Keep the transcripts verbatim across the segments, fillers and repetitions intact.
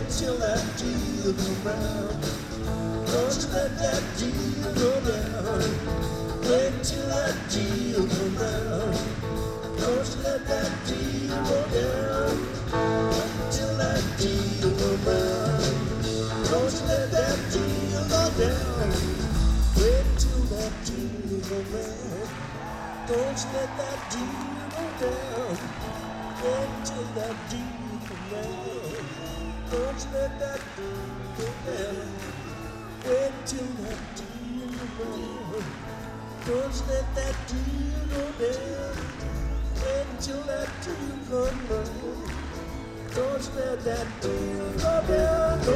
till that deal come round. Don't you let that deal go down. Wait till that deal come round. Don't you let that deal go down. Till that deal come round. Don't you let that deal go down. Wait till that deal come round. Don't you let that deal go down. Wait till that deal come round. Don't you let that deal go down. Wait till that deal come round. Don't you let that deal go down. Wait till that deal come round. Don't you let that deal go down. Go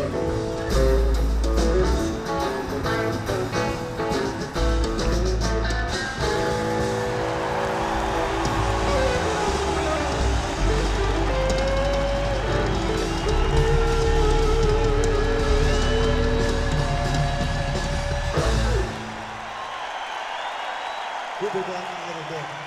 We'll be back in a little bit.